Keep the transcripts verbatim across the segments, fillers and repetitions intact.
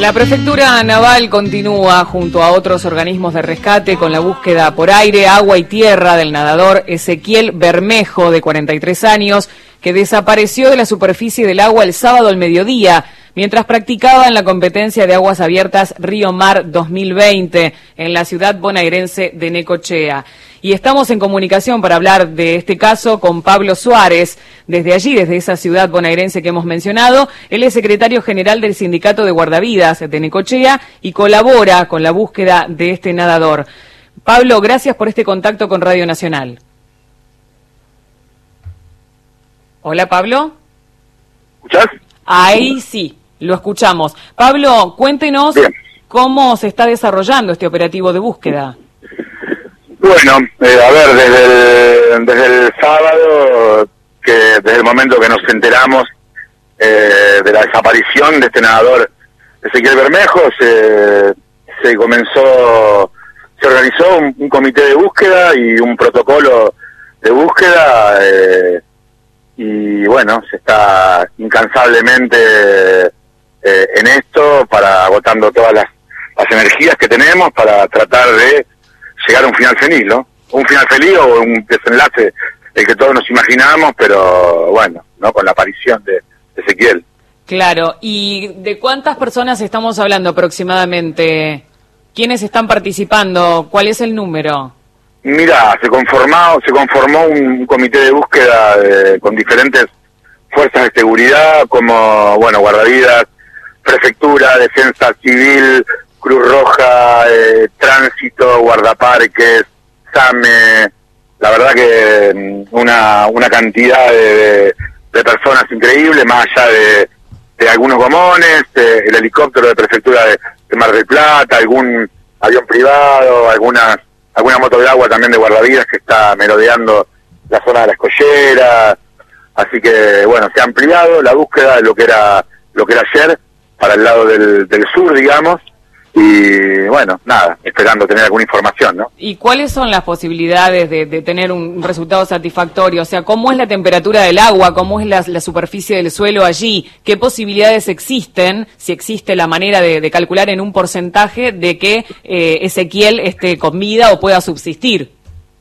La Prefectura Naval continúa junto a otros organismos de rescate con la búsqueda por aire, agua y tierra del nadador Ezequiel Bermejo, de cuarenta y tres años, que desapareció de la superficie del agua el sábado al mediodía, mientras practicaba en la competencia de aguas abiertas Río Mar dos mil veinte en la ciudad bonaerense de Necochea. Y estamos en comunicación para hablar de este caso con Pablo Suárez, desde allí, desde esa ciudad bonaerense que hemos mencionado. Él es secretario general del Sindicato de Guardavidas de Necochea y colabora con la búsqueda de este nadador. Pablo, gracias por este contacto con Radio Nacional. Hola, Pablo. ¿Escuchás? Ahí sí, lo escuchamos. Pablo, cuéntenos Bien. cómo se está desarrollando este operativo de búsqueda. Bueno, eh, a ver, desde el, desde el sábado, que desde el momento que nos enteramos eh, de la desaparición de este nadador Ezequiel Bermejo, se, se comenzó, se organizó un, un comité de búsqueda y un protocolo de búsqueda, eh, y bueno, se está incansablemente eh, en esto, para agotando todas las, las energías que tenemos para tratar de llegar a un final feliz, ¿no? Un final feliz o un desenlace el que todos nos imaginamos, pero bueno, ¿no? Con la aparición de, de Ezequiel. Claro, ¿y de cuántas personas estamos hablando aproximadamente? ¿Quiénes están participando? ¿Cuál es el número? Mira, se conformó, se conformó un comité de búsqueda de, con diferentes fuerzas de seguridad, como, bueno, guardavidas, prefectura, defensa civil, Cruz Roja, eh, Tránsito, Guardaparques, SAME, la verdad que una una cantidad de, de personas increíble, más allá de, de algunos gomones, eh, el helicóptero de Prefectura de, de Mar del Plata, algún avión privado, algunas alguna moto de agua también de guardavidas que está merodeando la zona de la Escollera, así que bueno, se ha ampliado la búsqueda de lo que era lo que era ayer para el lado del, del sur, digamos. Y bueno, nada, esperando tener alguna información, ¿no? ¿Y cuáles son las posibilidades de, de tener un resultado satisfactorio? O sea, ¿cómo es la temperatura del agua? ¿Cómo es la, la superficie del suelo allí? ¿Qué posibilidades existen, si existe la manera de, de calcular en un porcentaje de que eh, Ezequiel esté con vida o pueda subsistir?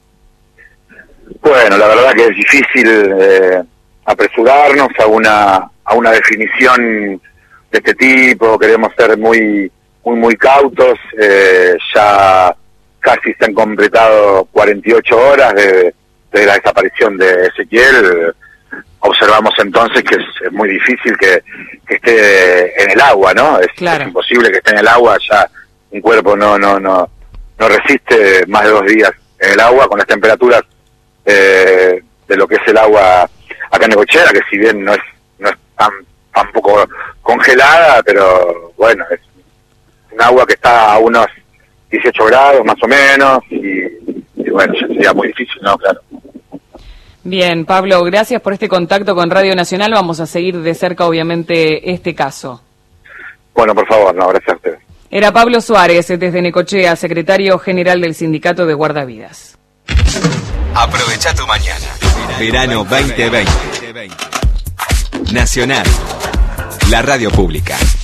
Bueno, la verdad que es difícil eh, apresurarnos a una, a una definición de este tipo. Queremos ser muy... muy muy cautos, eh, ya casi se han completado cuarenta y ocho horas de, de la desaparición de Ezequiel. Observamos entonces que es, es muy difícil que, que esté en el agua, ¿no? Es, claro. Es imposible que esté en el agua, ya un cuerpo no no no no resiste más de dos días en el agua con las temperaturas eh, de lo que es el agua acá en Necochea, que si bien no es no es tan tampoco congelada, pero bueno, es un agua que está a unos dieciocho grados más o menos, y, y bueno, ya sería muy difícil, ¿no? Claro. Bien, Pablo, gracias por este contacto con Radio Nacional. Vamos a seguir de cerca, obviamente, este caso. Bueno, por favor, no, gracias a ustedes. Era Pablo Suárez, desde Necochea, secretario general del Sindicato de Guardavidas. Aprovecha tu mañana. Verano veinte veinte. Nacional, la radio pública.